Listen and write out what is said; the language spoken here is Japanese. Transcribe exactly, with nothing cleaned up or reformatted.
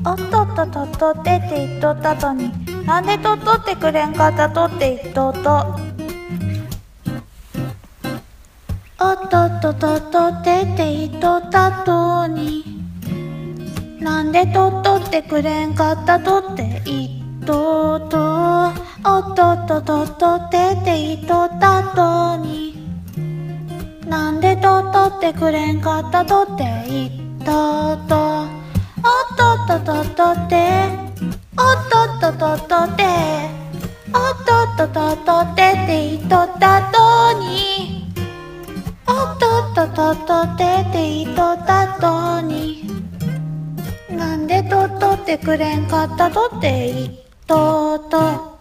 おっとっとっとっとってって言っとったとに、なんでとっとってくれんかったとって言っとっと。おっとっとっとっとってって言っとったとに、なんでとっとってくれんかったとって言っとっと。おっとっとっとっとってって言っとったとに、なんでとっとってくれんかったとって言っとっと。おっとっとっとっとって、おっとっとっとっとって、おっとっとっとっとってって言っとったとに、おっとっとっとっとってって言っとったとに、なんでとっとってくれんかったとって言っとっと。